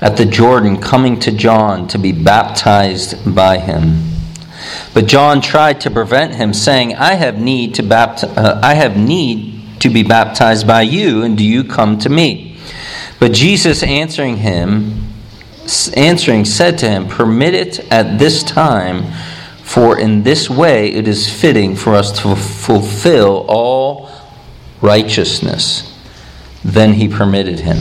at the Jordan, coming to John to be baptized by him. But John tried to prevent him, saying, I have need to be baptized by you, and do you come to me? But Jesus answering said to him, Permit it at this time, for in this way it is fitting for us to fulfill all righteousness. Then he permitted him.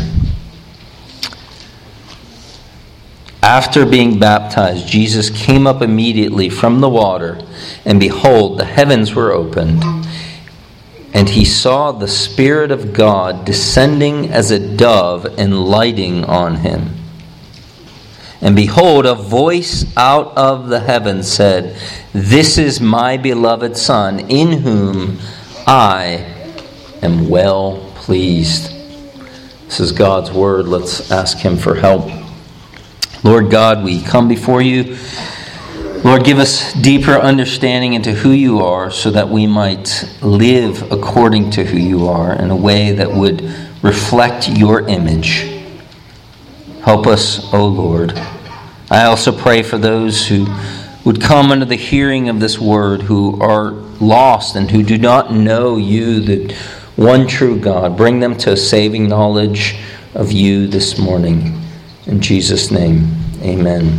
After being baptized, Jesus came up immediately from the water, and behold, the heavens were opened, and he saw the Spirit of God descending as a dove and lighting on him. And behold, a voice out of the heavens said, This is my beloved Son, in whom I am well pleased. This is God's word. Let's ask him for help. Lord God, we come before you. Lord, give us deeper understanding into who you are so that we might live according to who you are in a way that would reflect your image. Help us, O Lord. I also pray for those who would come under the hearing of this word, who are lost and who do not know you, the one true God. Bring them to a saving knowledge of you this morning. In Jesus' name, amen.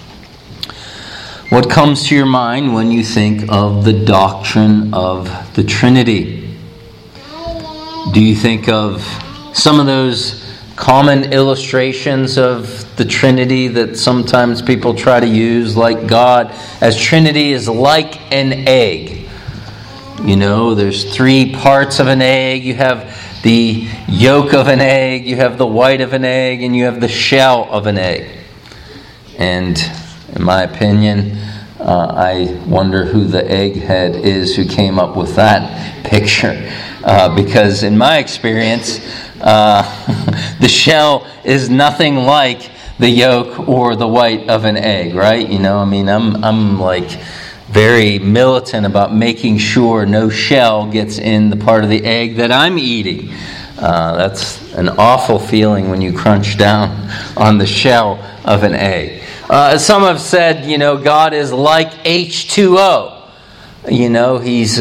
What comes to your mind when you think of the doctrine of the Trinity? Do you think of some of those common illustrations of the Trinity that sometimes people try to use, like God as Trinity is like an egg? You know, there's 3 parts of an egg. You have the yolk of an egg, you have the white of an egg, and you have the shell of an egg. And in my opinion, I wonder who the egghead is who came up with that picture. Because in my experience, the shell is nothing like the yolk or the white of an egg, right? You know, I mean, I'm like very militant about making sure no shell gets in the part of the egg that I'm eating. That's an awful feeling when you crunch down on the shell of an egg. Some have said, you know, God is like H2O. You know, he's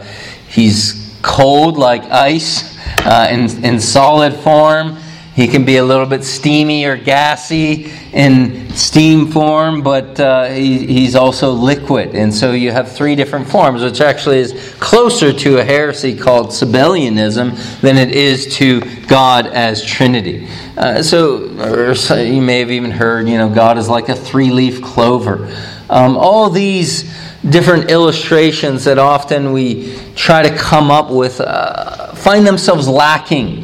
cold like ice in solid form. He can be a little bit steamy or gassy in steam form, but he's also liquid. And so you have 3 different forms, which actually is closer to a heresy called Sabellianism than it is to God as Trinity. So you may have even heard, you know, God is like a 3-leaf clover. All these different illustrations that often we try to come up with find themselves lacking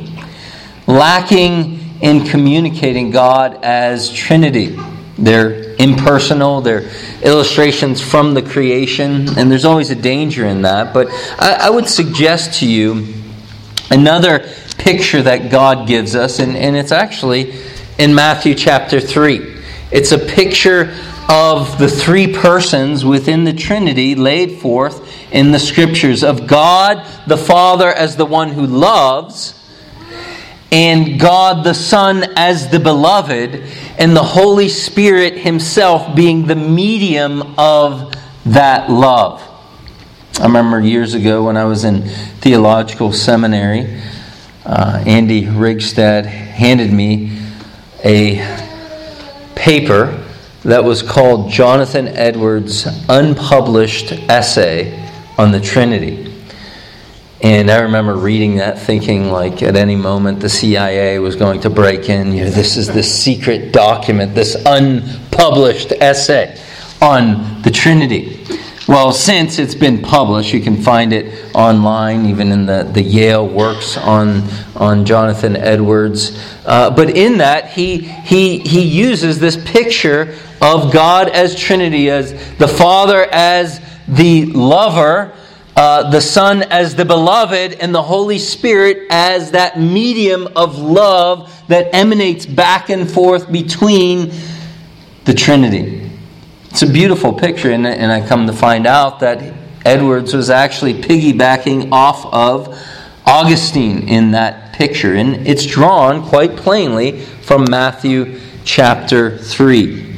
in communicating God as Trinity. They're impersonal, they're illustrations from the creation, and there's always a danger in that. But I would suggest to you another picture that God gives us, and it's actually in Matthew chapter 3. It's a picture of the 3 persons within the Trinity laid forth in the Scriptures, of God the Father as the one who loves, and God the Son as the beloved, and the Holy Spirit himself being the medium of that love. I remember years ago when I was in theological seminary, Andy Rigstad handed me a paper that was called Jonathan Edwards' unpublished essay on the Trinity. And I remember reading that thinking, like, at any moment the CIA was going to break in. You know, this is this secret document, this unpublished essay on the Trinity. Well, since it's been published, you can find it online, even in the Yale works on Jonathan Edwards. But in that, he uses this picture of God as Trinity, as the Father as the lover, the Son as the beloved, and the Holy Spirit as that medium of love that emanates back and forth between the Trinity. It's a beautiful picture, and I come to find out that Edwards was actually piggybacking off of Augustine in that picture. And it's drawn quite plainly from Matthew chapter 3.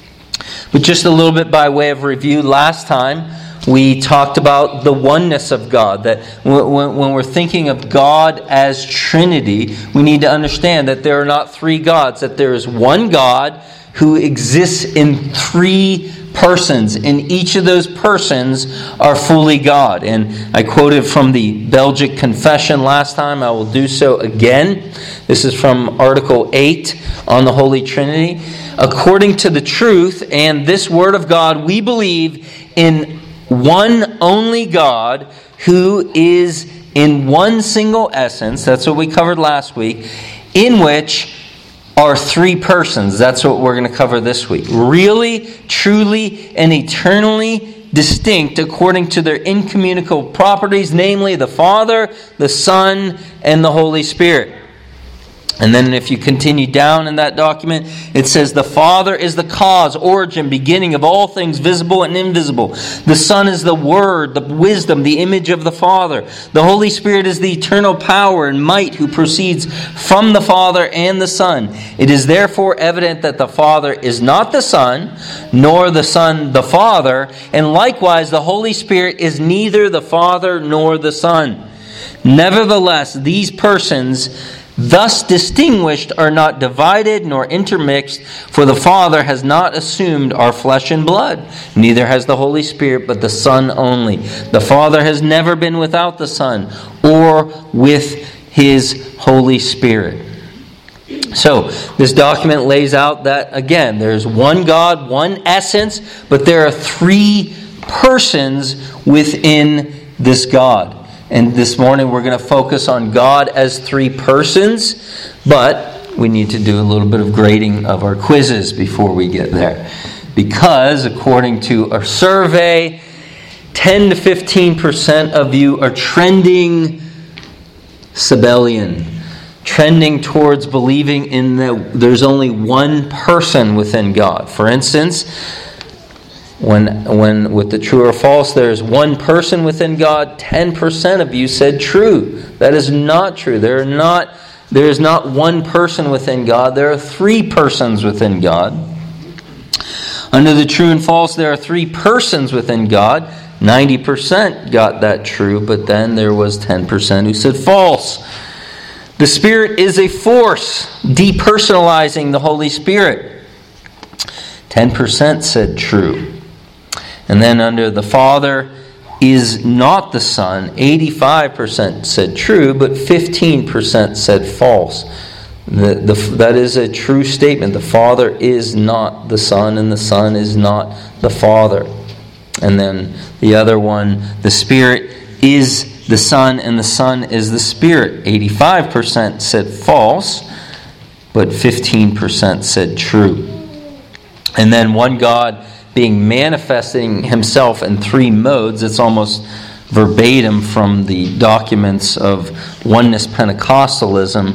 But just a little bit by way of review, last time we talked about the oneness of God, that when we're thinking of God as Trinity, we need to understand that there are not three gods, that there is one God who exists in three persons, and each of those persons are fully God. And I quoted from the Belgic Confession last time. I will do so again. This is from Article 8 on the Holy Trinity. According to the truth and this Word of God, we believe in one only God who is in one single essence. That's what we covered last week, in which are three persons. That's what we're going to cover this week. Really, truly, and eternally distinct according to their incommunicable properties, namely the Father, the Son, and the Holy Spirit. And then if you continue down in that document, it says, the Father is the cause, origin, beginning of all things visible and invisible. The Son is the Word, the wisdom, the image of the Father. The Holy Spirit is the eternal power and might who proceeds from the Father and the Son. It is therefore evident that the Father is not the Son, nor the Son the Father, and likewise the Holy Spirit is neither the Father nor the Son. Nevertheless, these persons, thus distinguished, are not divided nor intermixed, for the Father has not assumed our flesh and blood, neither has the Holy Spirit, but the Son only. The Father has never been without the Son, or with His Holy Spirit. So, this document lays out that, again, there's one God, one essence, but there are three persons within this God. And this morning we're going to focus on God as three persons, but we need to do a little bit of grading of our quizzes before we get there. Because according to our survey, 10 to 15% of you are trending Sabellian, trending towards believing in that there's only one person within God. For instance, when with the true or false, there's one person within God, 10% of you said true. That is not true. There is not one person within God. There are three persons within God. Under the true and false, there are three persons within God. 90% got that true, but then there was 10% who said false. The Spirit is a force, depersonalizing the Holy Spirit. 10% said true. And then under the Father is not the Son, 85% said true, but 15% said false. That is a true statement. The Father is not the Son, and the Son is not the Father. And then the other one, the Spirit is the Son, and the Son is the Spirit. 85% said false, but 15% said true. And then one God being manifesting Himself in three modes. It's almost verbatim from the documents of Oneness Pentecostalism.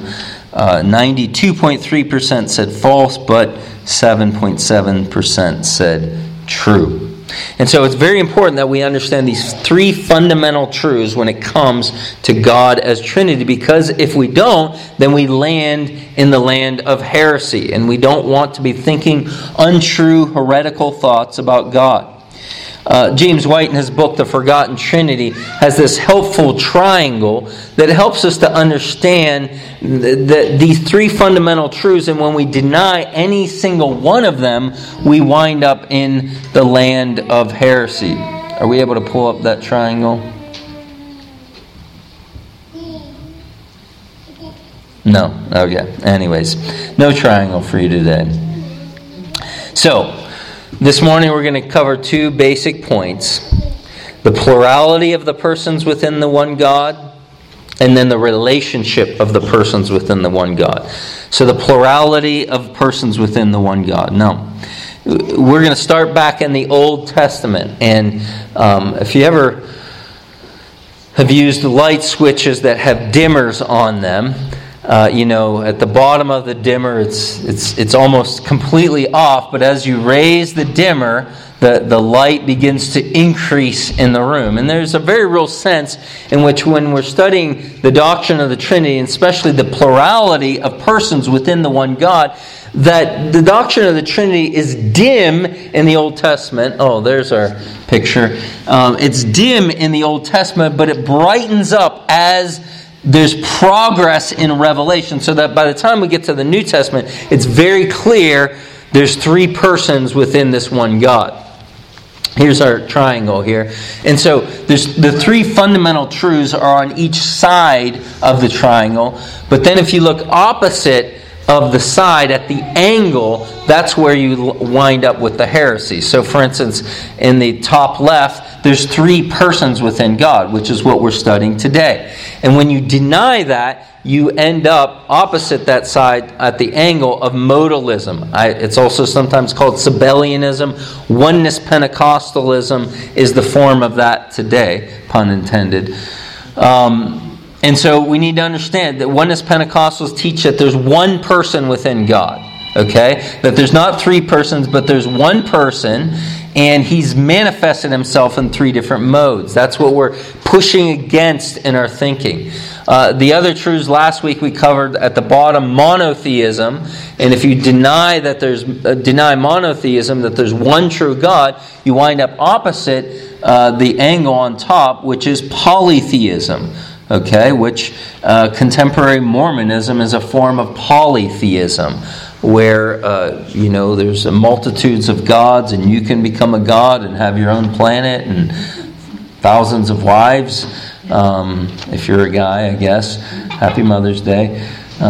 92.3% said false, but 7.7% said true. And so it's very important that we understand these three fundamental truths when it comes to God as Trinity, because if we don't, then we land in the land of heresy, and we don't want to be thinking untrue, heretical thoughts about God. James White, in his book, The Forgotten Trinity, has this helpful triangle that helps us to understand these three fundamental truths, and when we deny any single one of them, we wind up in the land of heresy. Are we able to pull up that triangle? No. Okay. Anyways, no triangle for you today. So, this morning we're going to cover two basic points. The plurality of the persons within the one God, and then the relationship of the persons within the one God. So the plurality of persons within the one God. Now, we're going to start back in the Old Testament. And if you ever have used light switches that have dimmers on them, at the bottom of the dimmer, it's almost completely off. But as you raise the dimmer, the light begins to increase in the room. And there's a very real sense in which when we're studying the doctrine of the Trinity, and especially the plurality of persons within the one God, that the doctrine of the Trinity is dim in the Old Testament. Oh, there's our picture. It's dim in the Old Testament, but it brightens up as there's progress in Revelation, so that by the time we get to the New Testament, it's very clear there's three persons within this one God. Here's our triangle here. And so there's the three fundamental truths are on each side of the triangle. But then if you look opposite of the side at the angle, that's where you wind up with the heresy. So for instance, in the top left, there's three persons within God, which is what we're studying today. And when you deny that, you end up opposite that side at the angle of modalism. It's also sometimes called Sabellianism. Oneness Pentecostalism is the form of that today, pun intended. And so we need to understand that Oneness Pentecostals teach that there's one person within God. Okay? That there's not three persons, but there's one person, and He's manifested Himself in three different modes. That's what we're pushing against in our thinking. The other truths last week we covered at the bottom, monotheism. And if you deny monotheism, that there's one true God, you wind up opposite the angle on top, which is polytheism. Okay, which contemporary Mormonism is a form of polytheism, where there's multitudes of gods, and you can become a god and have your own planet and thousands of wives. If you're a guy, I guess. Happy Mother's Day.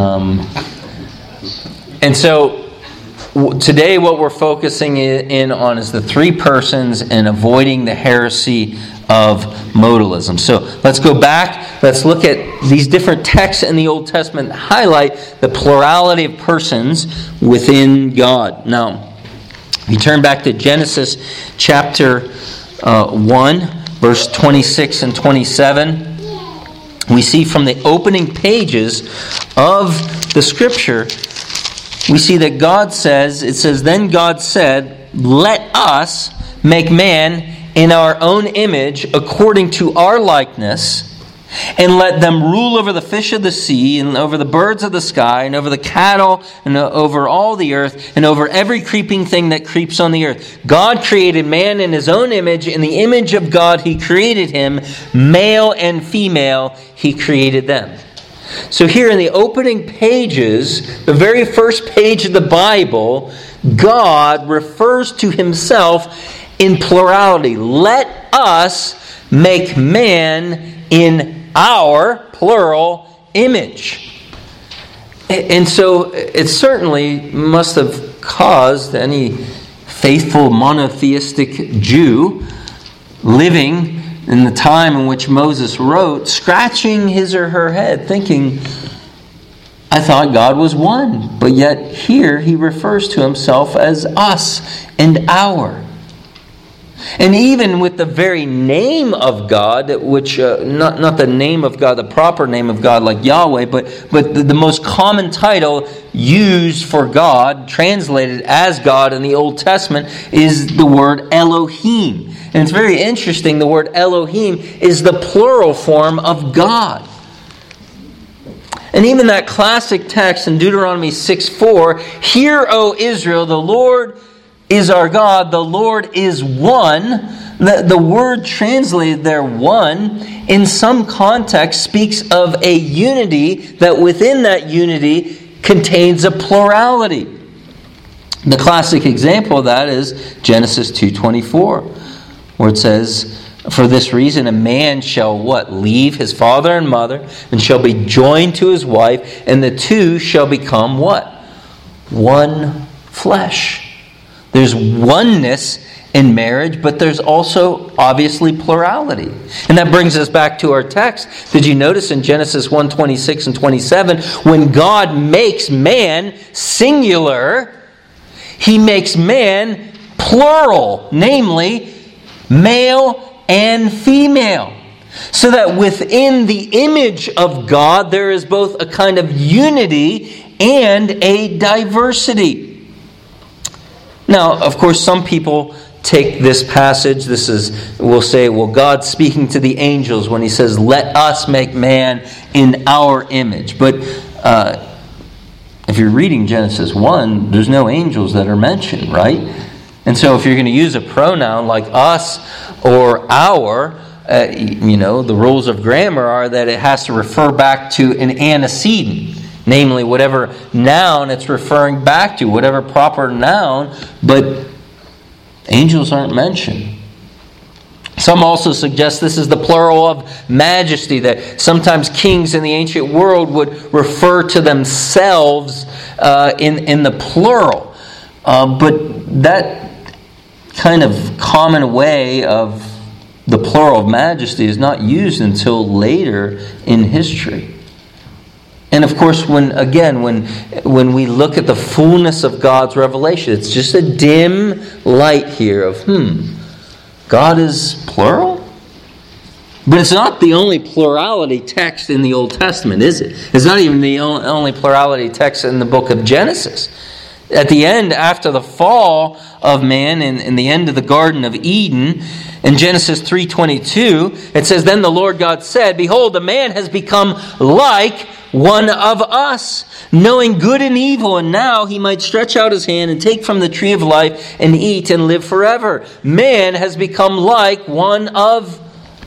And so today what we're focusing in on is the three persons and avoiding the heresy of modalism. So let's go back. Let's look at these different texts in the Old Testament that highlight the plurality of persons within God. Now, if you turn back to Genesis chapter 1, verse 26 and 27, we see from the opening pages of the Scripture, we see that God says, it says, "Then God said, let us make man in our own image, according to our likeness, and let them rule over the fish of the sea, and over the birds of the sky, and over the cattle, and over all the earth, and over every creeping thing that creeps on the earth." God created man in His own image. In the image of God He created him. Male and female He created them. So here in the opening pages, the very first page of the Bible, God refers to Himself in plurality. Let us make man in our, plural, image. And so it certainly must have caused any faithful monotheistic Jew living in the time in which Moses wrote, scratching his or her head, thinking, I thought God was one. But yet here He refers to Himself as us and our. And even with the very name of God, which not the name of God, the proper name of God like Yahweh, but the most common title used for God, translated as God in the Old Testament, is the word Elohim. And it's very interesting, the word Elohim is the plural form of God. And even that classic text in Deuteronomy 6:4, "Hear, O Israel, the Lord is our God, the Lord is one." The word translated there, one, in some context speaks of a unity that within that unity contains a plurality. The classic example of that is Genesis 2:24, where it says, "For this reason a man shall" what? "Leave his father and mother, and shall be joined to his wife, and the two shall become" what? "One flesh." There's oneness in marriage, but there's also obviously plurality. And that brings us back to our text. Did you notice in Genesis 1:26 and 27, when God makes man singular, He makes man plural, namely male and female. So that within the image of God, there is both a kind of unity and a diversity. Now, of course, some people take this passage. We'll say, well, God's speaking to the angels when he says, let us make man in our image. But if you're reading Genesis 1, there's no angels that are mentioned, right? And so if you're going to use a pronoun like us or our, the rules of grammar are that it has to refer back to an antecedent, namely whatever noun it's referring back to, whatever proper noun, but angels aren't mentioned. Some also suggest this is the plural of majesty, that sometimes kings in the ancient world would refer to themselves in the plural. But that kind of common way of the plural of majesty is not used until later in history. And of course, when we look at the fullness of God's revelation, it's just a dim light here of, God is plural? But it's not the only plurality text in the Old Testament, is it? It's not even the only plurality text in the book of Genesis. At the end, after the fall of man in the end of the Garden of Eden, in Genesis 3:22, it says, then the Lord God said, behold, the man has become like one of us, knowing good and evil, and now he might stretch out his hand and take from the tree of life and eat and live forever. Man has become like one of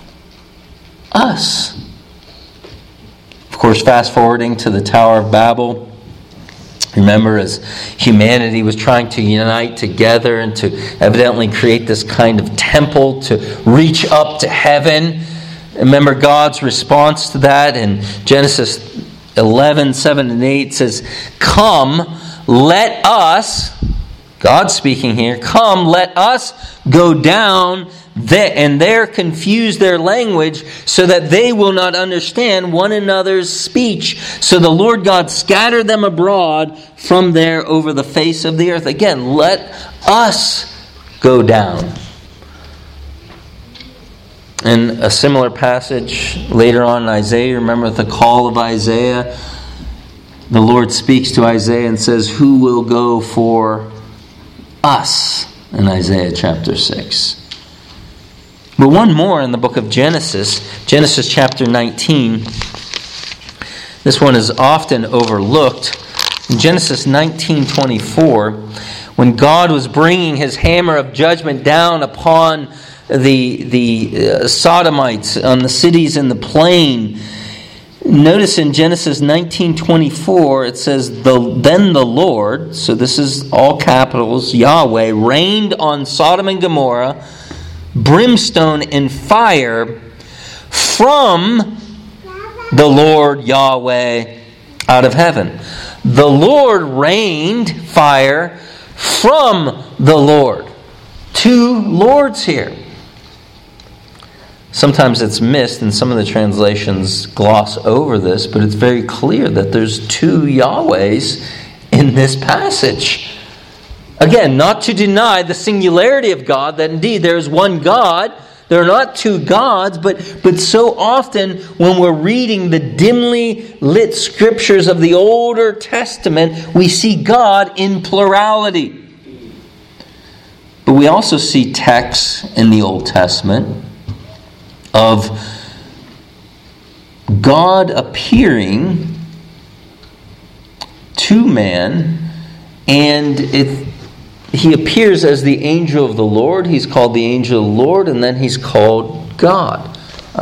us. Of course, fast forwarding to the Tower of Babel, remember, as humanity was trying to unite together and to evidently create this kind of temple to reach up to heaven. Remember God's response to that in Genesis 11:7-8 says, come, let us, God speaking here, come, let us go down and there confuse their language so that they will not understand one another's speech. So the Lord God scattered them abroad from there over the face of the earth. Again, let us go down. In a similar passage later on in Isaiah, remember the call of Isaiah? The Lord speaks to Isaiah and says, who will go for us? In Isaiah chapter 6. But one more in the book of Genesis chapter 19. This one is often overlooked. In Genesis 19:24, when God was bringing his hammer of judgment down upon the Sodomites, on the cities in the plain, notice in Genesis 19:24 it says, then the Lord, so this is all capitals, Yahweh, rained on Sodom and Gomorrah brimstone and fire from the Lord Yahweh out of heaven. The Lord rained fire from the Lord. Two lords here. Sometimes it's missed and some of the translations gloss over this, but it's very clear that there's two Yahwehs in this passage. Again, not to deny the singularity of God, that indeed there is one God. There are not two gods, but so often when we're reading the dimly lit scriptures of the Older Testament, we see God in plurality. But we also see texts in the Old Testament of God appearing to man, and he appears as the angel of the Lord. He's called the angel of the Lord, and then he's called God.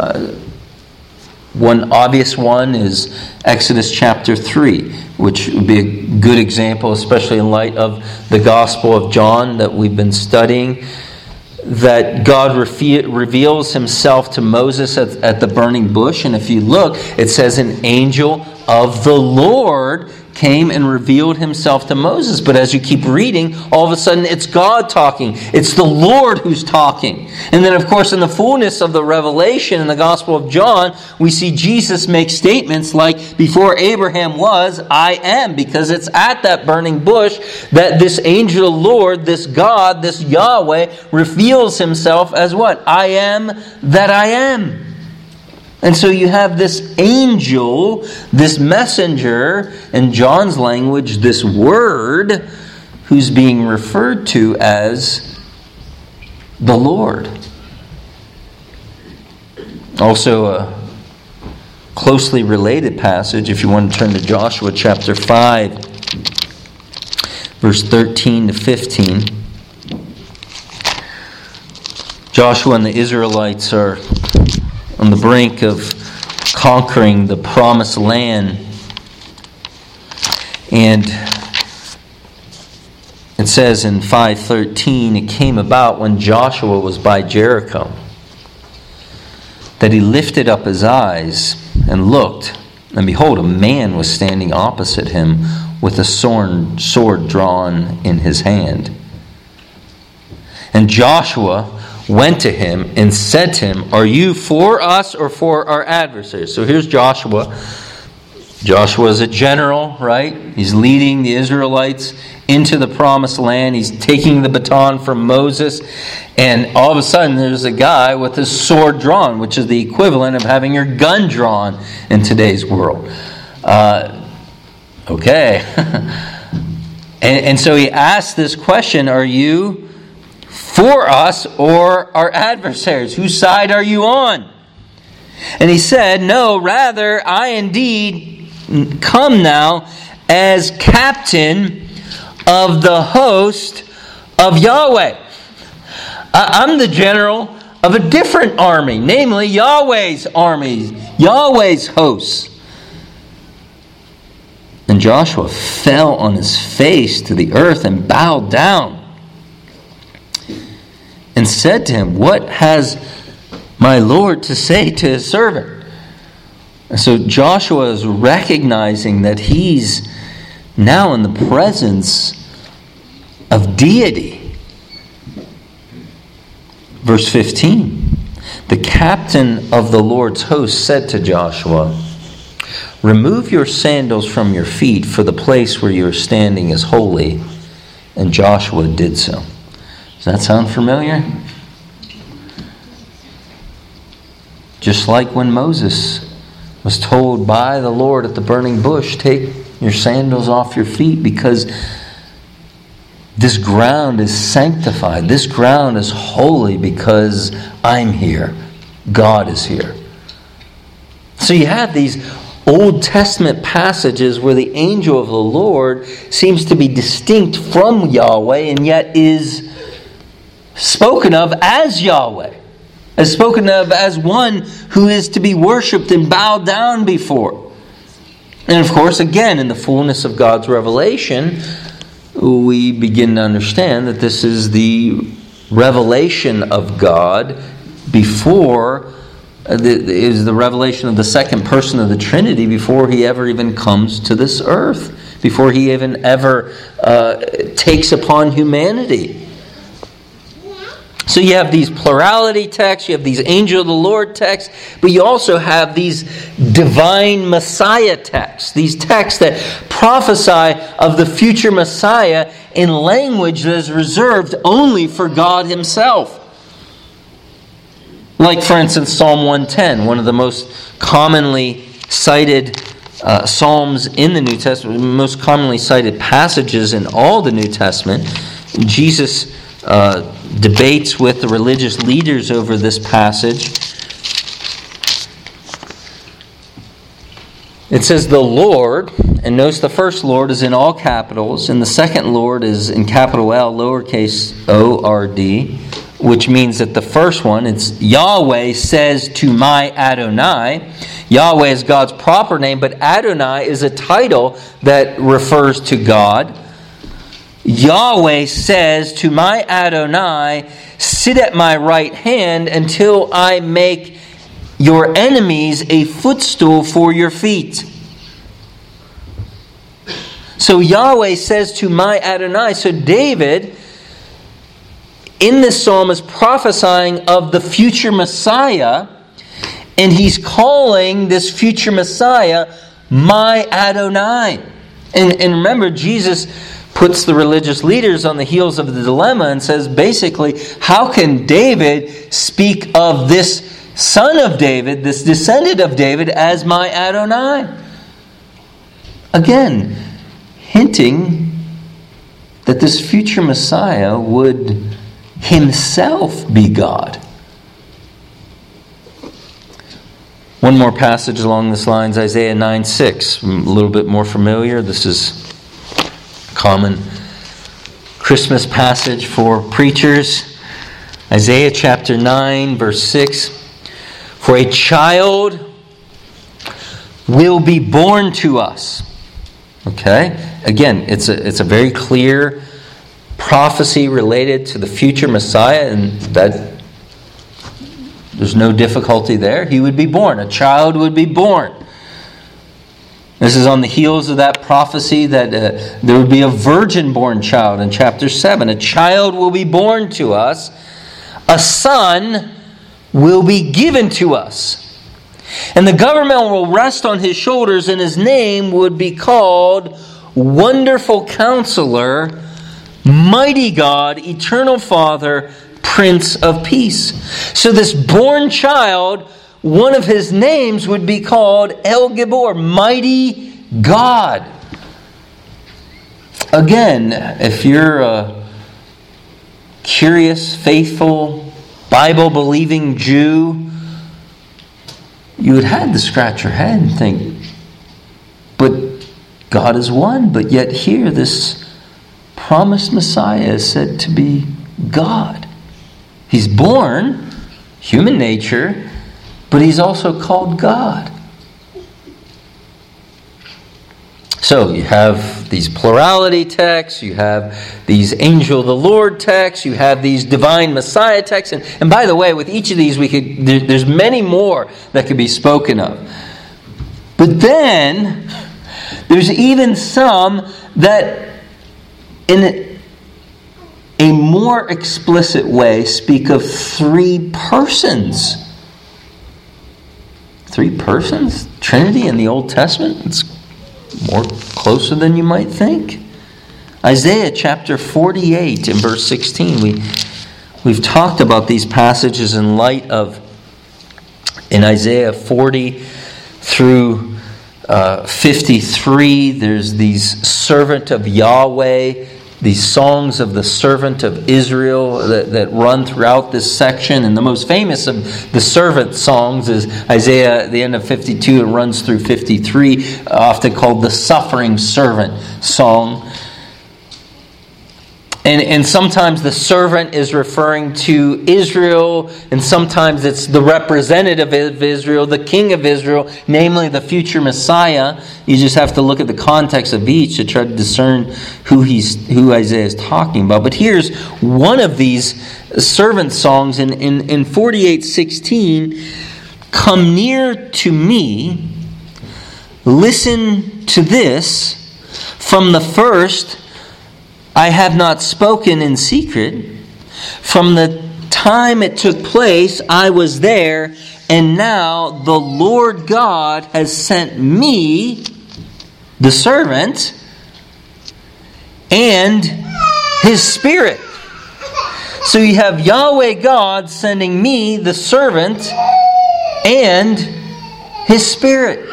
One obvious one is Exodus chapter 3, which would be a good example, especially in light of the Gospel of John that we've been studying, that God reveals himself to Moses at the burning bush. And if you look, it says an angel of the Lord came and revealed himself to Moses. But as you keep reading, all of a sudden it's God talking. It's the Lord who's talking. And then, of course, in the fullness of the revelation in the Gospel of John, we see Jesus make statements like, before Abraham was, I am. Because it's at that burning bush that this angel of the Lord, this God, this Yahweh, reveals himself as what? I am that I am. And so you have this angel, this messenger, in John's language, this word, who's being referred to as the Lord. Also, a closely related passage, if you want to turn to Joshua chapter 5, verse 13 to 15. Joshua and the Israelites are on the brink of conquering the promised land. And it says in 5:13, it came about when Joshua was by Jericho that he lifted up his eyes and looked, and behold, a man was standing opposite him with a sword drawn in his hand. And Joshua went to him and said to him, "Are you for us or for our adversaries?" So here's Joshua. Joshua is a general, right? He's leading the Israelites into the promised land. He's taking the baton from Moses. And all of a sudden there's a guy with his sword drawn, which is the equivalent of having your gun drawn in today's world. Okay. and so he asked this question, are you for us or our adversaries? Whose side are you on? And he said, no, rather, I indeed come now as captain of the host of Yahweh. I'm the general of a different army, namely Yahweh's army, Yahweh's hosts. And Joshua fell on his face to the earth and bowed down and said to him, "What has my Lord to say to his servant?" And so Joshua is recognizing that he's now in the presence of deity. Verse 15, the captain of the Lord's host said to Joshua, "Remove your sandals from your feet, for the place where you are standing is holy." And Joshua did so. Does that sound familiar? Just like when Moses was told by the Lord at the burning bush, take your sandals off your feet because this ground is sanctified. This ground is holy because I'm here. God is here. So you have these Old Testament passages where the angel of the Lord seems to be distinct from Yahweh and yet is spoken of as Yahweh. Is spoken of as one who is to be worshipped and bowed down before. And of course, again, in the fullness of God's revelation, we begin to understand that this is the revelation of God before, is the revelation of the second person of the Trinity before he ever even comes to this earth, before he even ever takes upon humanity. So you have these plurality texts, you have these angel of the Lord texts, but you also have these divine Messiah texts, these texts that prophesy of the future Messiah in language that is reserved only for God Himself. Like, for instance, Psalm 110, one of the most commonly cited psalms in the New Testament, most commonly cited passages in all the New Testament. Jesus debates with the religious leaders over this passage. It says the Lord, and notice the first Lord is in all capitals, and the second Lord is in capital L, lowercase O-R-D, which means that the first one, it's Yahweh says to my Adonai. Yahweh is God's proper name, but Adonai is a title that refers to God. Yahweh says to my Adonai, sit at my right hand until I make your enemies a footstool for your feet. So Yahweh says to my Adonai. So David, in this psalm, is prophesying of the future Messiah, and he's calling this future Messiah my Adonai. And remember, Jesus puts the religious leaders on the heels of the dilemma and says, basically, how can David speak of this son of David, this descendant of David, as my Adonai? Again, hinting that this future Messiah would himself be God. One more passage along this lines, Isaiah 9:6. A little bit more familiar. This is a common Christmas passage for preachers. Isaiah chapter 9, verse 6. For a child will be born to us. Okay? Again, it's a very clear prophecy related to the future Messiah, and that there's no difficulty there. He would be born. A child would be born. This is on the heels of that prophecy that there would be a virgin-born child in chapter 7. A child will be born to us. A son will be given to us. And the government will rest on his shoulders, and his name would be called Wonderful Counselor, Mighty God, Eternal Father, Prince of Peace. So this born child, one of his names would be called El Gibor, Mighty God. Again, if you're a curious, faithful, Bible-believing Jew, you would have to scratch your head and think, but God is one. But yet here, this promised Messiah is said to be God. He's born, human nature, but he's also called God. So you have these plurality texts, you have these angel of the Lord texts, you have these divine Messiah texts, and by the way, with each of these there's many more that could be spoken of. But then there's even some that in a more explicit way speak of three persons. Three persons? Trinity in the Old Testament? It's more closer than you might think. Isaiah chapter 48 and verse 16. We've talked about these passages in light of in Isaiah 40 through 53. There's these servant of Yahweh, these songs of the servant of Israel that run throughout this section. And the most famous of the servant songs is Isaiah at the end of 52. It runs through 53, often called the suffering servant song. And sometimes the servant is referring to Israel, and sometimes it's the representative of Israel, the king of Israel, namely the future Messiah. You just have to look at the context of each to try to discern who Isaiah is talking about. But here's one of these servant songs in 48:16. Come near to me, listen to this, from the first I have not spoken in secret. From the time it took place, I was there, and now the Lord God has sent me, the servant, and His Spirit. So you have Yahweh God sending me, the servant, and His Spirit.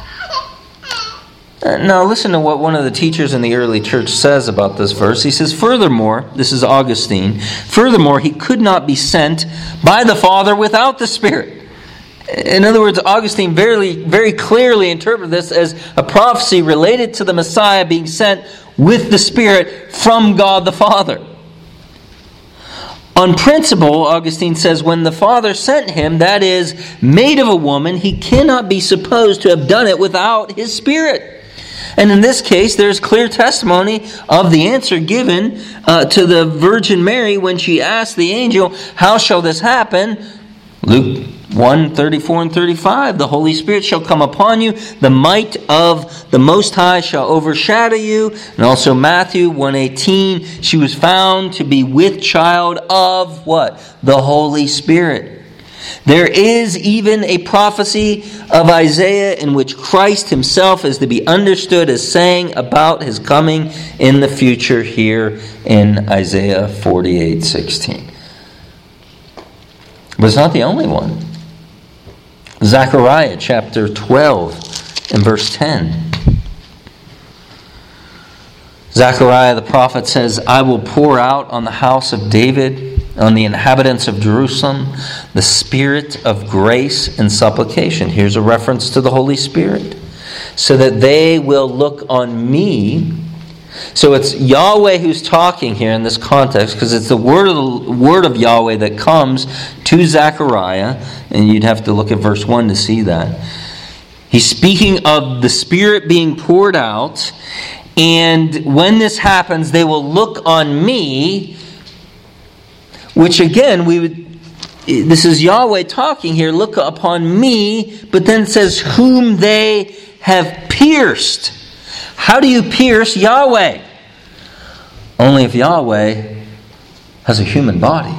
Now listen to what one of the teachers in the early church says about this verse. He says, furthermore, this is Augustine, furthermore, He could not be sent by the Father without the Spirit. In other words, Augustine very clearly interpreted this as a prophecy related to the Messiah being sent with the Spirit from God the Father. On principle, Augustine says, when the Father sent Him, that is, made of a woman, He cannot be supposed to have done it without His Spirit. And in this case, there's clear testimony of the answer given to the Virgin Mary when she asked the angel, how shall this happen? Luke 1:34 and 35. The Holy Spirit shall come upon you. The might of the Most High shall overshadow you. And also Matthew 1:18. She was found to be with child of what? The Holy Spirit. There is even a prophecy of Isaiah in which Christ Himself is to be understood as saying about His coming in the future here in Isaiah 48:16. But it's not the only one. Zechariah chapter 12 and verse 10. Zechariah the prophet says, I will pour out on the house of David on the inhabitants of Jerusalem the spirit of grace and supplication. Here's a reference to the Holy Spirit. So that they will look on me. So it's Yahweh who's talking here in this context, because it's the word of Yahweh that comes to Zechariah, and you'd have to look at verse 1 to see that. He's speaking of the Spirit being poured out, and when this happens, they will look on me, which again, this is Yahweh talking here, look upon me, but then it says, whom they have pierced. How do you pierce Yahweh? Only if Yahweh has a human body.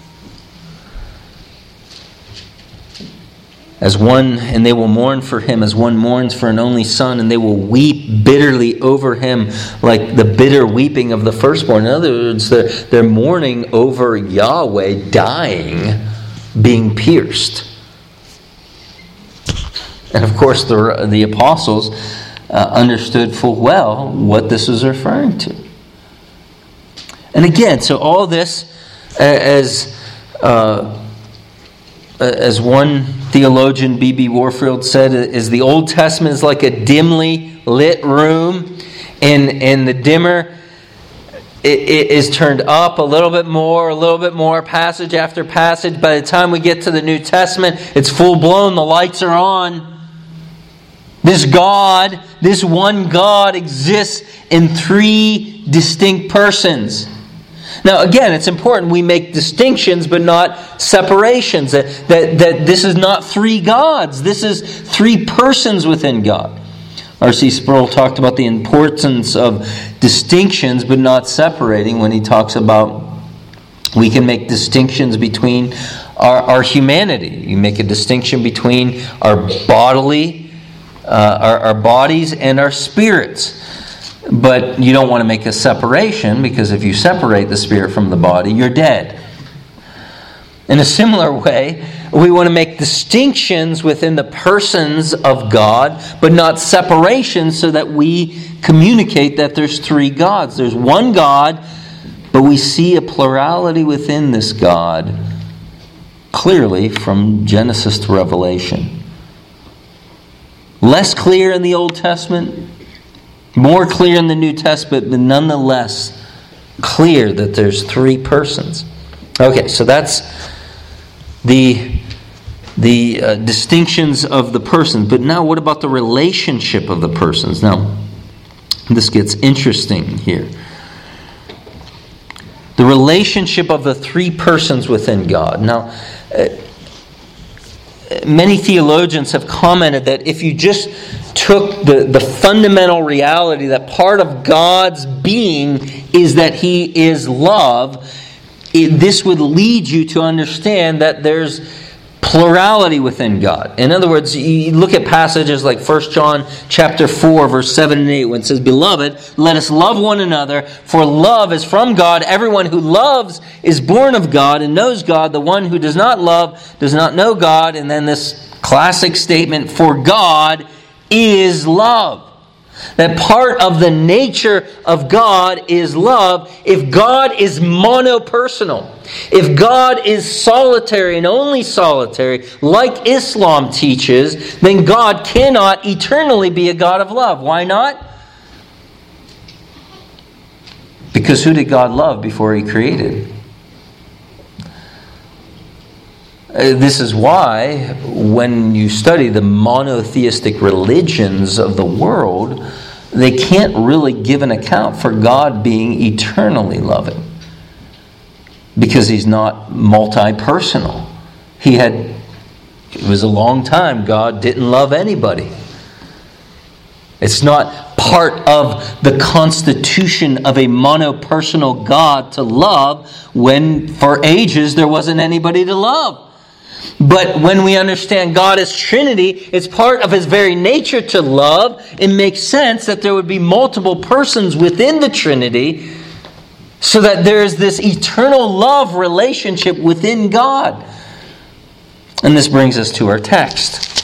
As one, and they will mourn for him as one mourns for an only son, and they will weep bitterly over him like the bitter weeping of the firstborn. In other words, they're mourning over Yahweh dying, being pierced. And of course, the apostles understood full well what this is referring to. And again, so all this, as one theologian, B.B. Warfield, said, is the Old Testament is like a dimly lit room, and the dimmer it is turned up a little bit more, passage after passage. By the time we get to the New Testament, it's full blown, the lights are on. This God, this one God, exists in three distinct persons. Now, again, it's important we make distinctions but not separations. That this is not three gods. This is three persons within God. R.C. Sproul talked about the importance of distinctions but not separating when he talks about we can make distinctions between our humanity. You make a distinction between our bodily, our bodies and our spirits. But you don't want to make a separation, because if you separate the spirit from the body, you're dead. In a similar way, we want to make distinctions within the persons of God, but not separations, so that we communicate that there's three gods. There's one God, but we see a plurality within this God clearly from Genesis to Revelation. Less clear in the Old Testament, more clear in the New Testament, but nonetheless clear that there's three persons. Okay, so that's the distinctions of the persons. But now what about the relationship of the persons? Now, this gets interesting here. The relationship of the three persons within God. Now, many theologians have commented that if you just took the fundamental reality that part of God's being is that He is love, this would lead you to understand that there's plurality within God. In other words, you look at passages like 1 John chapter 4, verse 7 and 8, when it says, "Beloved, let us love one another, for love is from God. Everyone who loves is born of God and knows God. The one who does not love does not know God." And then this classic statement, "For God is love." That part of the nature of God is love. If God is monopersonal, if God is solitary and only solitary, like Islam teaches, then God cannot eternally be a God of love. Why not? Because who did God love before He created? This is why when you study the monotheistic religions of the world, they can't really give an account for God being eternally loving, because He's not multi-personal. It was a long time God didn't love anybody. It's not part of the constitution of a monopersonal God to love when for ages there wasn't anybody to love. But when we understand God as Trinity, it's part of His very nature to love. It makes sense that there would be multiple persons within the Trinity, so that there is this eternal love relationship within God. And this brings us to our text.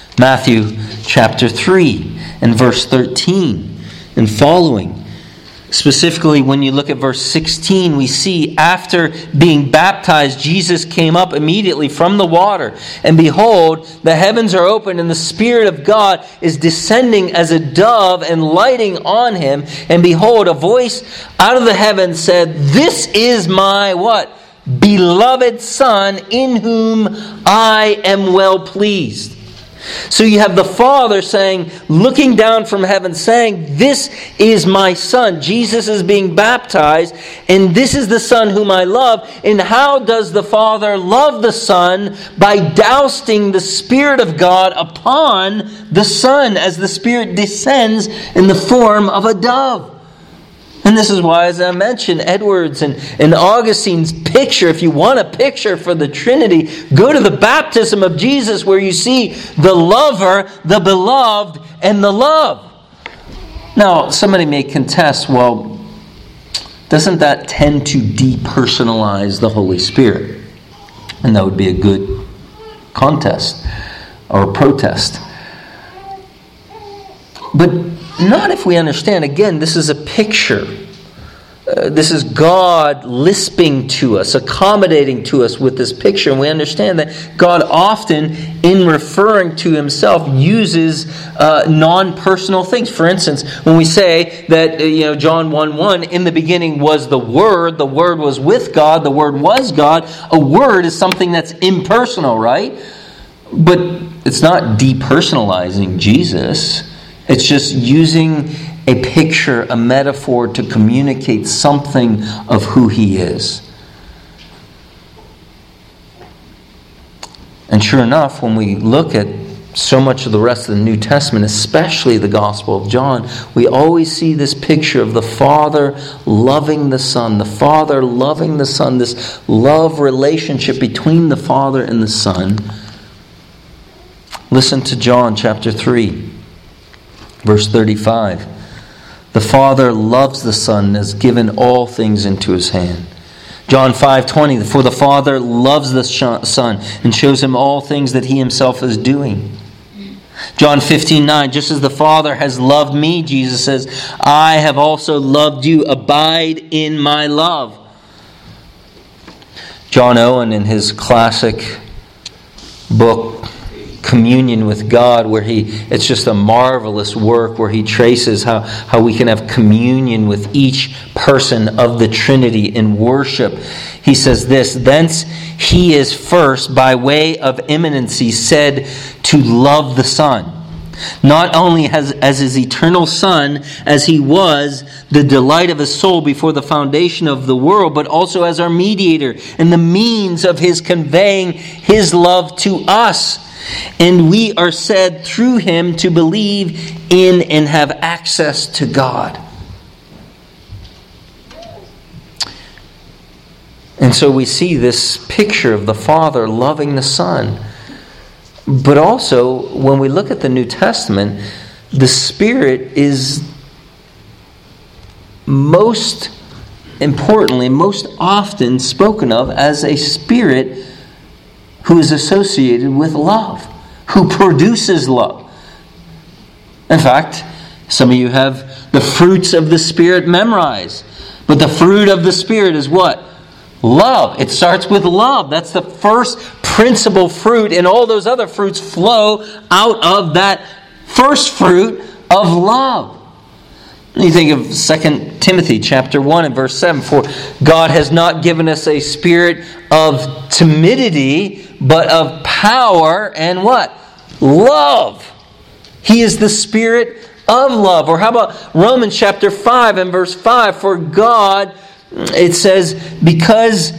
Matthew chapter 3 and verse 13 and following. Specifically, when you look at verse 16, we see after being baptized, Jesus came up immediately from the water. And behold, the heavens are opened, and the Spirit of God is descending as a dove and lighting on him. And behold, a voice out of the heavens said, "This is my" what? "Beloved Son, in whom I am well pleased." So you have the Father saying, looking down from heaven, saying, "This is my Son." Jesus is being baptized, and this is the Son whom I love. And how does the Father love the Son? By dousing the Spirit of God upon the Son as the Spirit descends in the form of a dove. And this is why, as I mentioned, Edwards and Augustine's picture, if you want a picture for the Trinity, go to the baptism of Jesus where you see the lover, the beloved, and the love. Now, somebody may contest, well, doesn't that tend to depersonalize the Holy Spirit? And that would be a good contest or protest. But not if we understand, again, this is a picture. This is God lisping to us, accommodating to us with this picture. And we understand that God often, in referring to himself, uses non-personal things. For instance, when we say that, John 1:1, in the beginning was the Word was with God, the Word was God. A word is something that's impersonal, right? But it's not depersonalizing Jesus. It's just using a picture, a metaphor to communicate something of who he is. And sure enough, when we look at so much of the rest of the New Testament, especially the Gospel of John, we always see this picture of the Father loving the Son, this love relationship between the Father and the Son. Listen to John chapter 3. Verse 35, the Father loves the Son and has given all things into his hand. John 5:20, for the Father loves the Son and shows him all things that he himself is doing. John 15:9, just as the Father has loved me, Jesus says, I have also loved you. Abide in my love. John Owen, in his classic book, Communion with God, where it's just a marvelous work where he traces how we can have communion with each person of the Trinity in worship. He says this, thence he is first by way of immanency said to love the Son. Not only as his eternal Son, as he was the delight of his soul before the foundation of the world, but also as our mediator and the means of his conveying his love to us. And we are said through him to believe in and have access to God. And so we see this picture of the Father loving the Son. But also, when we look at the New Testament, the Spirit is most importantly, most often spoken of as a Spirit who is associated with love, who produces love. In fact, some of you have the fruits of the Spirit memorized. But the fruit of the Spirit is what? Love. It starts with love. That's the first principal fruit, and all those other fruits flow out of that first fruit of love. You think of 2 Timothy chapter 1 and verse 7. For God has not given us a spirit of timidity, but of power and what? Love. He is the Spirit of love. Or how about Romans chapter 5 and verse 5? For God, it says, because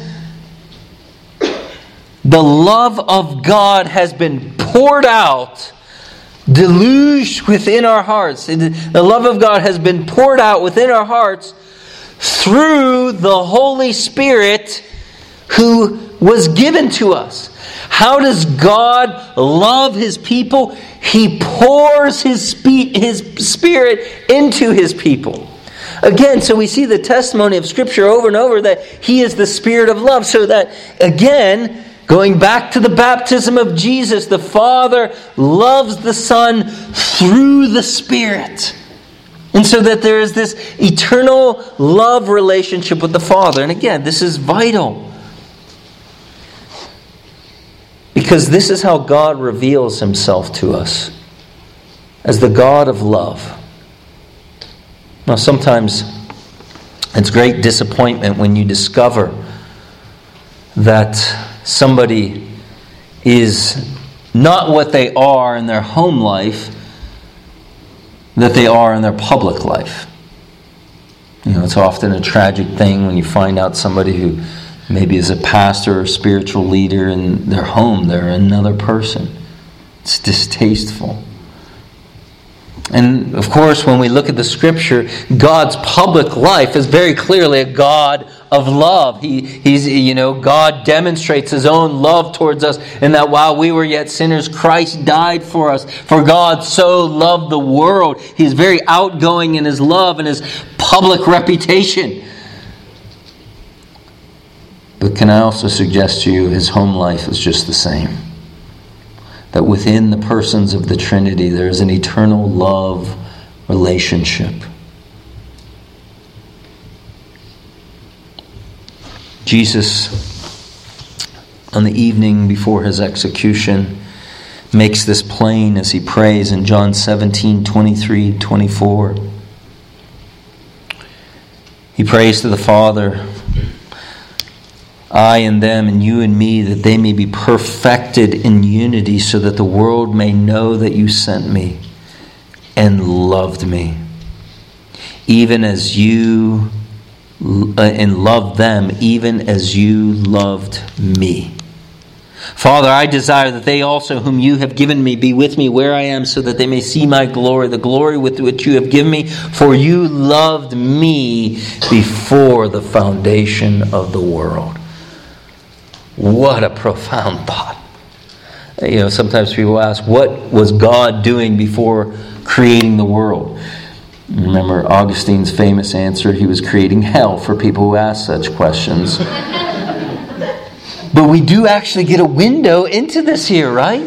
the love of God has been poured out, deluged within our hearts. The love of God has been poured out within our hearts through the Holy Spirit who was given to us. How does God love his people? He pours his Spirit into his people. Again, so we see the testimony of Scripture over and over that he is the Spirit of love. So that, again, going back to the baptism of Jesus, the Father loves the Son through the Spirit. And so that there is this eternal love relationship with the Father. And again, this is vital. Because this is how God reveals himself to us, as the God of love. Now, sometimes it's great disappointment when you discover that somebody is not what they are in their home life, that they are in their public life. You know, it's often a tragic thing when you find out somebody who maybe is a pastor or spiritual leader in their home, they're another person. It's distasteful. And of course, when we look at the Scripture, God's public life is very clearly a God of love. God demonstrates his own love towards us in that while we were yet sinners, Christ died for us. For God so loved the world. He's very outgoing in his love and his public reputation. But can I also suggest to you, his home life is just the same. That within the persons of the Trinity, there is an eternal love relationship. Jesus, on the evening before his execution, makes this plain as he prays in John 17:23-24. He prays to the Father, I and them and you and me, that they may be perfected in unity, so that the world may know that you sent me and loved me, even as you and loved them, even as you loved me. Father, I desire that they also whom you have given me be with me where I am, so that they may see my glory, the glory with which you have given me, for you loved me before the foundation of the world. What a profound thought. You know, sometimes people ask, what was God doing before creating the world? Remember Augustine's famous answer, he was creating hell for people who ask such questions. But we do actually get a window into this here, right?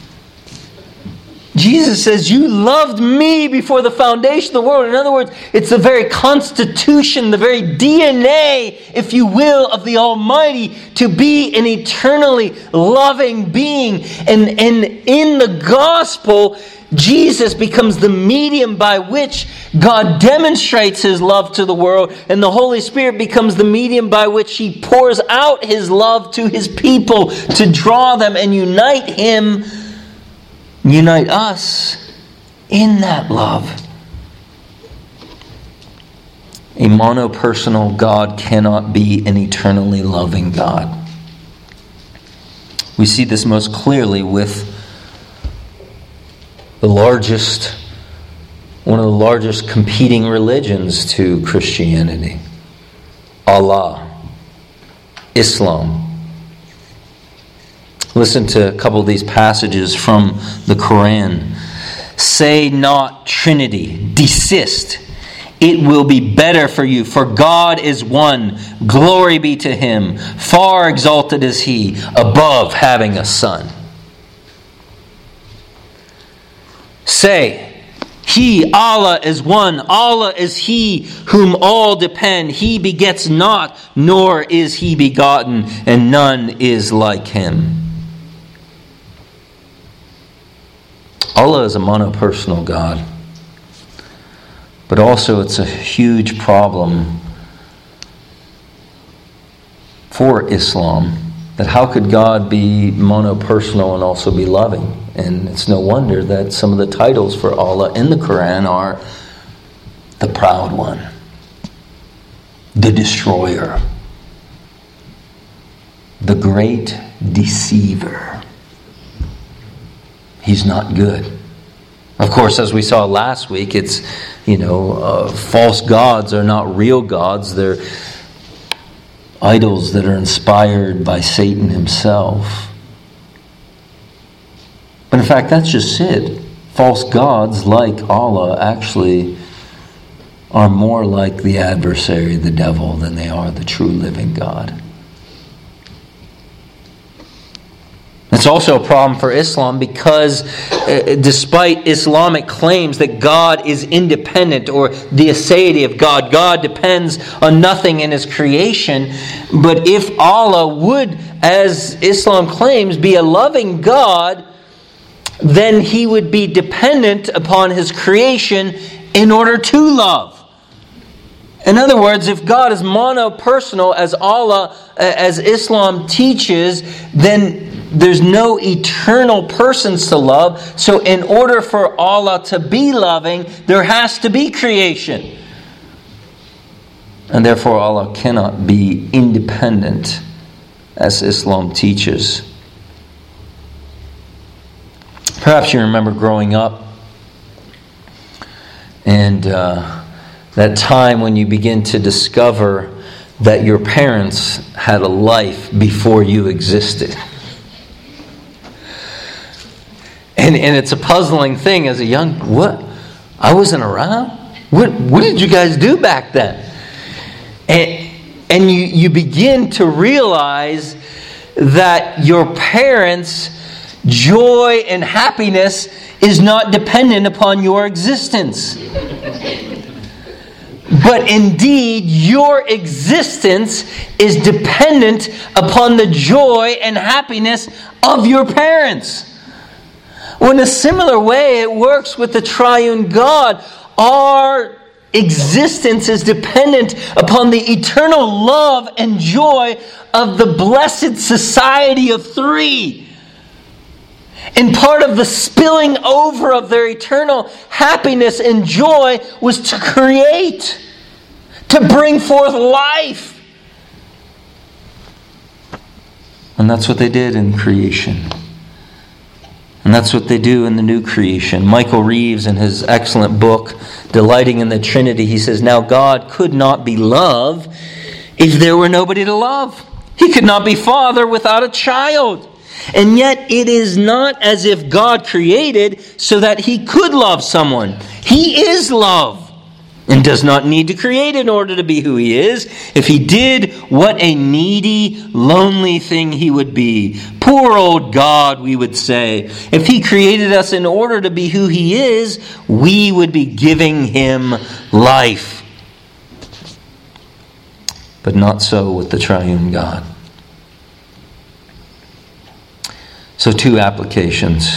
Jesus says, you loved me before the foundation of the world. In other words, it's the very constitution, the very DNA, if you will, of the Almighty to be an eternally loving being. And in the gospel, Jesus becomes the medium by which God demonstrates his love to the world, and the Holy Spirit becomes the medium by which he pours out his love to his people to draw them and unite us in that love. A monopersonal God cannot be an eternally loving God. We see this most clearly with one of the largest competing religions to Christianity, Allah, Islam. Listen to a couple of these passages from the Quran. Say not Trinity, desist. It will be better for you, for God is one. Glory be to him. Far exalted is he, above having a son. Say, He, Allah, is one. Allah is He whom all depend. He begets not, nor is He begotten, and none is like Him. Allah is a monopersonal God. But also it's a huge problem for Islam, that how could God be monopersonal and also be loving? And it's no wonder that some of the titles for Allah in the Quran are the Proud One, the Destroyer, the Great Deceiver. He's not good. Of course, as we saw last week, it's, false gods are not real gods. They're idols that are inspired by Satan himself. But in fact, that's just it. False gods like Allah actually are more like the adversary, the devil, than they are the true living God. And It's also a problem for Islam because despite Islamic claims that God is independent or the aseity of God, God depends on nothing in His creation. But if Allah would, as Islam claims, be a loving God, then He would be dependent upon His creation in order to love. In other words, if God is monopersonal, as Allah, as Islam teaches, then there's no eternal persons to love. So in order for Allah to be loving, there has to be creation. And therefore Allah cannot be independent, as Islam teaches. Perhaps you remember growing up and that time when you begin to discover that your parents had a life before you existed. And it's a puzzling thing as a young, what? I wasn't around? What did you guys do back then? And you begin to realize that your parents' joy and happiness is not dependent upon your existence. But indeed, your existence is dependent upon the joy and happiness of your parents. Well, in a similar way, it works with the triune God. Our existence is dependent upon the eternal love and joy of the blessed society of three. And part of the spilling over of their eternal happiness and joy was to create, to bring forth life. And that's what they did in creation. And that's what they do in the new creation. Michael Reeves, in his excellent book, Delighting in the Trinity, he says, now God could not be love if there were nobody to love. He could not be Father without a child. And yet it is not as if God created so that He could love someone. He is love and does not need to create in order to be who He is. If He did, what a needy, lonely thing He would be. Poor old God, we would say. If He created us in order to be who He is, we would be giving Him life. But not so with the triune God. So 2 applications.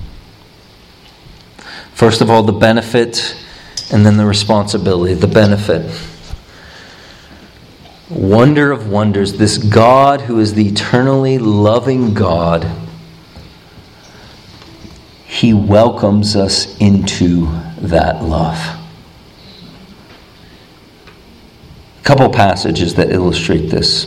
First of all, the benefit, and then the responsibility. The benefit. Wonder of wonders, this God who is the eternally loving God, He welcomes us into that love. A couple passages that illustrate this.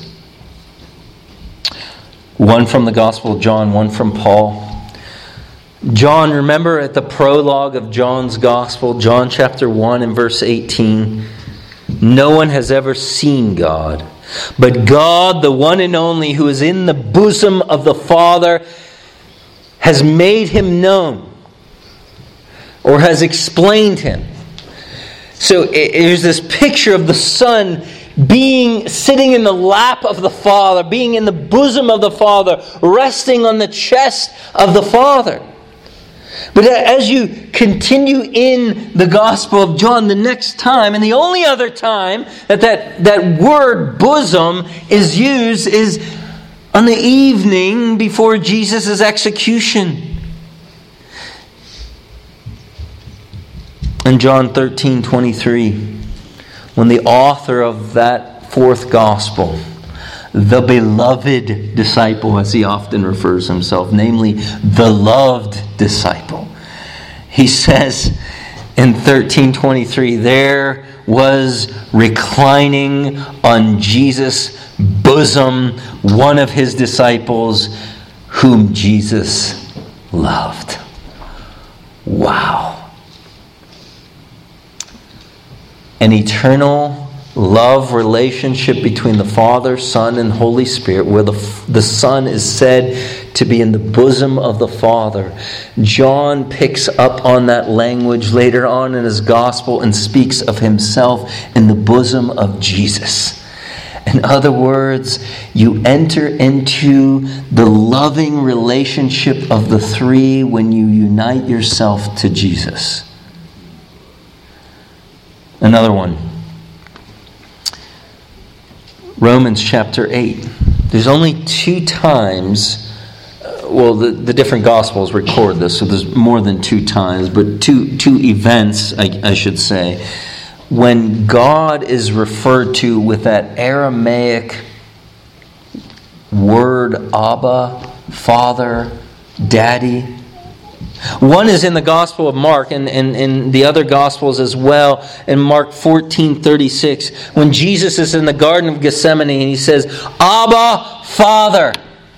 One from the Gospel of John, one from Paul. John, remember at the prologue of John's Gospel, John chapter 1 and verse 18, no one has ever seen God, but God, the one and only, who is in the bosom of the Father, has made Him known, or has explained Him. So there's this picture of the Son sitting in the lap of the Father, being in the bosom of the Father, resting on the chest of the Father. But as you continue in the Gospel of John, the next time, and the only other time that word bosom is used is on the evening before Jesus' execution. In John 13:23, when the author of that 4th Gospel, the beloved disciple, as he often refers himself, namely the loved disciple, he says in 13:23, there was reclining on Jesus' bosom one of His disciples whom Jesus loved. Wow. An eternal love relationship between the Father, Son, and Holy Spirit, where the Son is said to be in the bosom of the Father. John picks up on that language later on in his Gospel and speaks of himself in the bosom of Jesus. In other words, you enter into the loving relationship of the three when you unite yourself to Jesus. Another one. Romans chapter 8. There's only 2 times, the different Gospels record this, so there's more than 2 times, but two events, I should say, when God is referred to with that Aramaic word Abba, Father, Daddy. One is in the Gospel of Mark and in the other Gospels as well. In Mark 14:36, when Jesus is in the Garden of Gethsemane and he says, Abba, Father,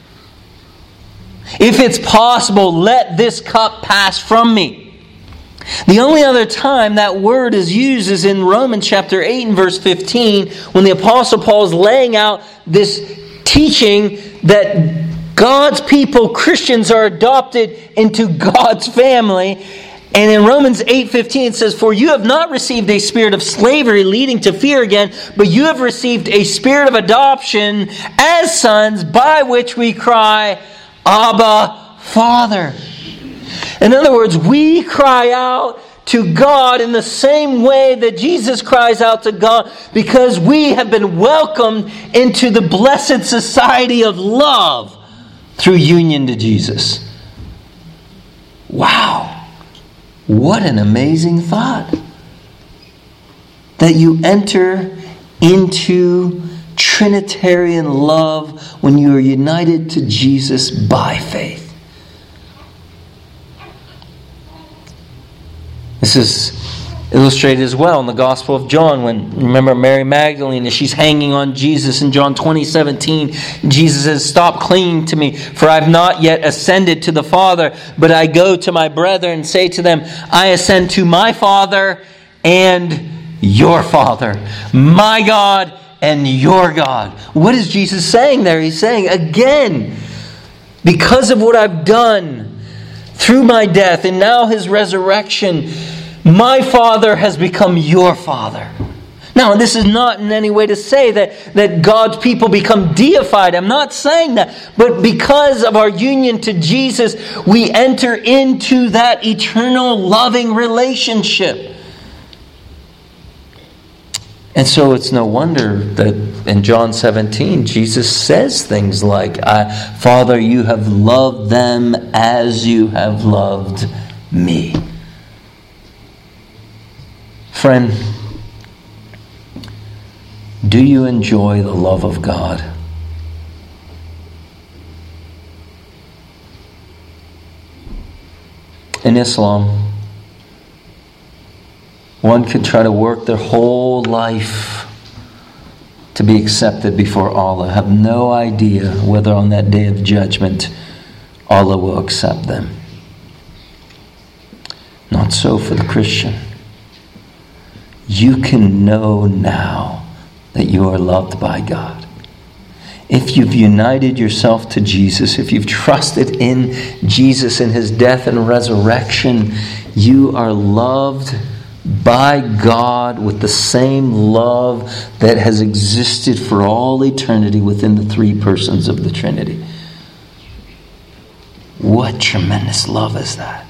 if it's possible, let this cup pass from me. The only other time that word is used is in Romans chapter 8 and verse 15, when the Apostle Paul is laying out this teaching that God's people, Christians, are adopted into God's family. And in Romans 8:15 it says, For you have not received a spirit of slavery leading to fear again, but you have received a spirit of adoption as sons, by which we cry, Abba, Father. In other words, we cry out to God in the same way that Jesus cries out to God, because we have been welcomed into the blessed society of love through union to Jesus. Wow. What an amazing thought. That you enter into Trinitarian love when you are united to Jesus by faith. This is illustrated as well in the Gospel of John, when, remember, Mary Magdalene, as she's hanging on Jesus in John 20:17, Jesus says, Stop clinging to me, for I have not yet ascended to the Father, but I go to my brethren and say to them, I ascend to my Father and your Father, my God and your God. What is Jesus saying there? He's saying, again, because of what I've done through my death and now his resurrection, my Father has become your Father. Now, this is not in any way to say that God's people become deified. I'm not saying that. But because of our union to Jesus, we enter into that eternal loving relationship. And so it's no wonder that in John 17, Jesus says things like, Father, you have loved them as you have loved me. Friend, do you enjoy the love of God? In Islam, one could try to work their whole life to be accepted before Allah, have no idea whether on that day of judgment Allah will accept them. Not so for the Christian. You can know now that you are loved by God. If you've united yourself to Jesus, if you've trusted in Jesus and his death and resurrection, you are loved by God with the same love that has existed for all eternity within the 3 persons of the Trinity. What tremendous love is that?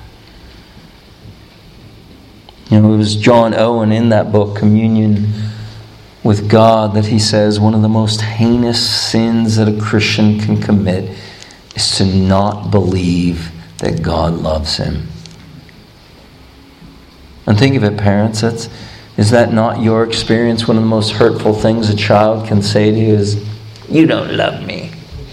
You know, it was John Owen in that book, Communion with God, that he says one of the most heinous sins that a Christian can commit is to not believe that God loves him. And think of it, parents, is that not your experience? One of the most hurtful things a child can say to you is, you don't love me.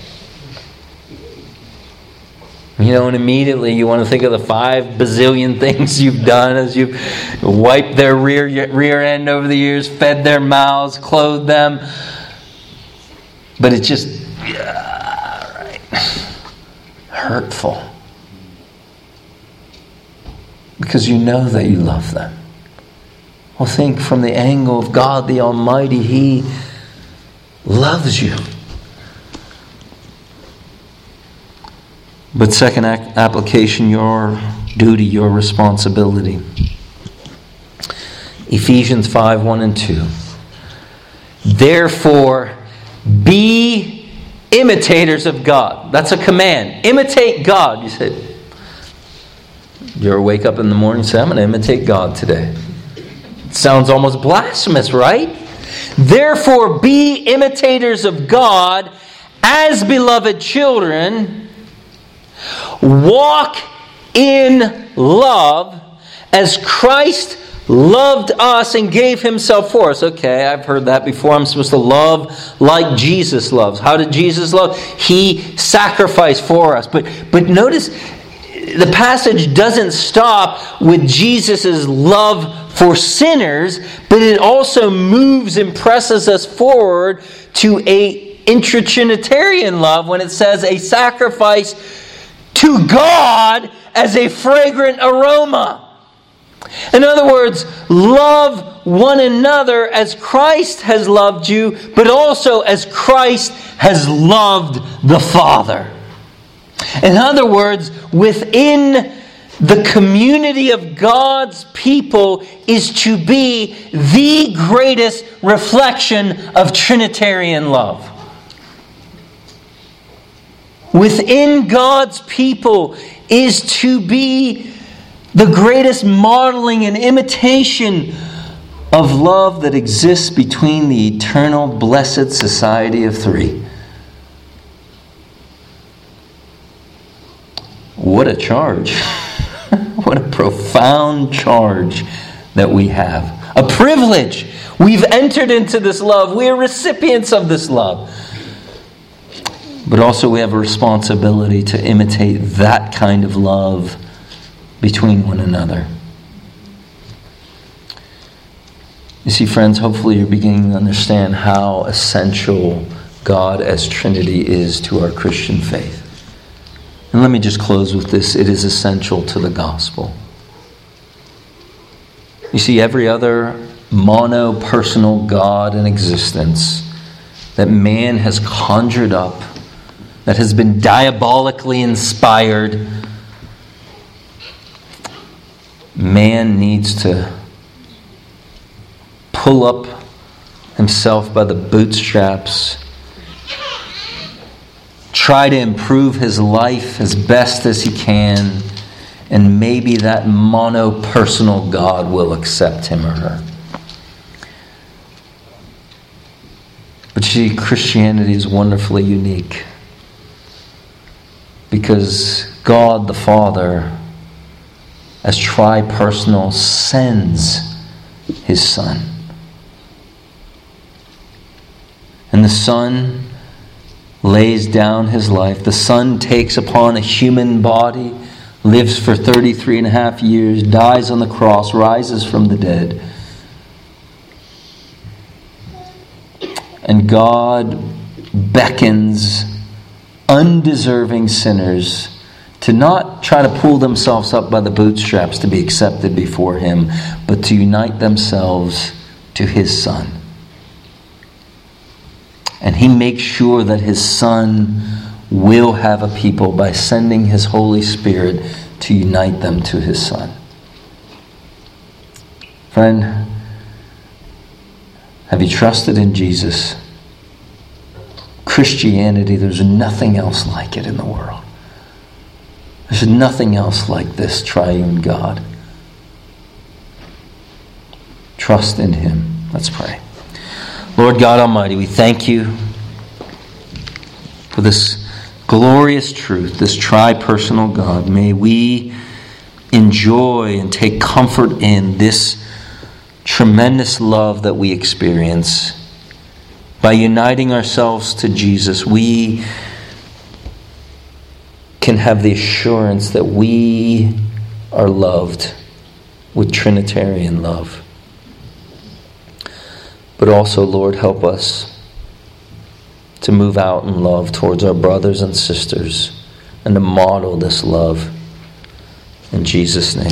You know, and immediately you want to think of the 5 bazillion things you've done as you've wiped their rear end over the years, fed their mouths, clothed them. But it's just, hurtful. Because you know that you love them. Well, think from the angle of God the Almighty. He loves you. But second application, your duty, your responsibility. Ephesians 5:1 and 2. Therefore, Be imitators of God. That's a command. Imitate God. You say, you ever wake up in the morning and say, I'm going to imitate God today? It sounds almost blasphemous, right? Therefore, be imitators of God as beloved children. Walk in love as Christ loved us and gave himself for us. Okay, I've heard that before. I'm supposed to love like Jesus loves. How did Jesus love? He sacrificed for us. But notice, the passage doesn't stop with Jesus' love for sinners, but it also moves and presses us forward to a intra-Trinitarian love when it says a sacrifice to God as a fragrant aroma. In other words, love one another as Christ has loved you, but also as Christ has loved the Father. In other words, within the community of God's people is to be the greatest reflection of Trinitarian love. Within God's people is to be the greatest modeling and imitation of love that exists between the eternal blessed society of three. What a charge. What a profound charge that we have. A privilege. We've entered into this love. We are recipients of this love. But also we have a responsibility to imitate that kind of love between one another. You see, friends, hopefully you're beginning to understand how essential God as Trinity is to our Christian faith. And let me just close with this. It is essential to the gospel. You see, every other mono-personal God in existence that man has conjured up, that has been diabolically inspired, man needs to pull up himself by the bootstraps, try to improve his life as best as he can, and maybe that mono-personal God will accept him or her. But see, Christianity is wonderfully unique because God the Father, as tri-personal, sends his Son. And the Son lays down his life. The Son takes upon a human body, lives for 33 and a half years, dies on the cross, rises from the dead. And God beckons undeserving sinners to not try to pull themselves up by the bootstraps to be accepted before him, but to unite themselves to his Son. And he makes sure that his Son will have a people by sending his Holy Spirit to unite them to his Son. Friend, have you trusted in Jesus? Christianity, there's nothing else like it in the world. There's nothing else like this triune God. Trust in him. Let's pray. Lord God Almighty, we thank you for this glorious truth, this tri-personal God. May we enjoy and take comfort in this tremendous love that we experience. By uniting ourselves to Jesus, we can have the assurance that we are loved with Trinitarian love. But also, Lord, help us to move out in love towards our brothers and sisters and to model this love. In Jesus' name.